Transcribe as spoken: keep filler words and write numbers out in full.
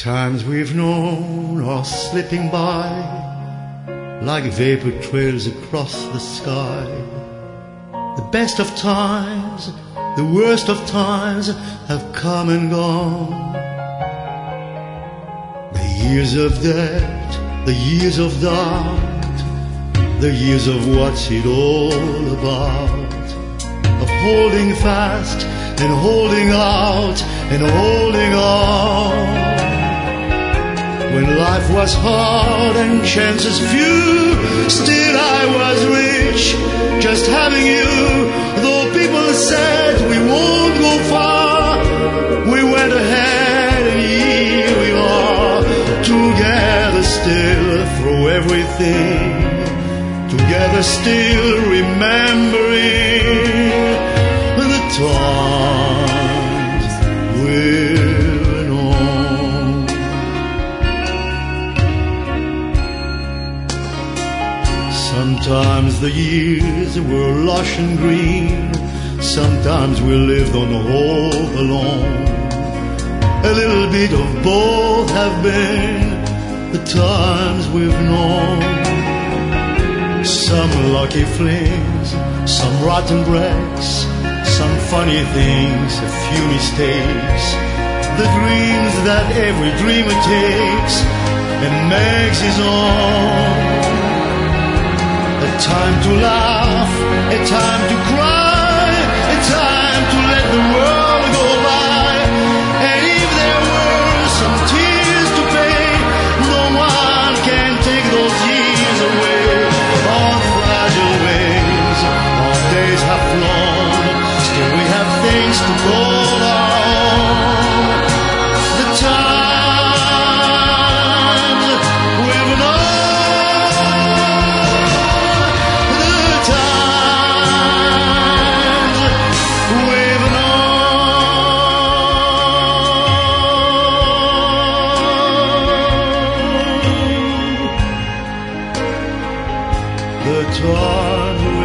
times we've known are slipping by like vapor trails across the sky. The best of times, the worst of times have come and gone. The years of doubt, the years of doubt, the years of what's it all about, of holding fast and holding out and holding on. When life was hard and chances few, still I was rich just having you. Though people said we won't go far, we went ahead and here we are, together still through everything, together still remembering the times we've known. Sometimes the years were lush and green, sometimes we lived on hope alone. A little bit of both have been the times we've known. Some lucky flings, some rotten breaks, some funny things, a few mistakes, the dreams that every dreamer takes and makes his own. A time to laugh, a time to cry, a time to let the world go by. And if there were some tears to pay, no one can take those years away. On fragile ways, our days have flown, still we have things to call our own. The times we've known, the times we've known, the times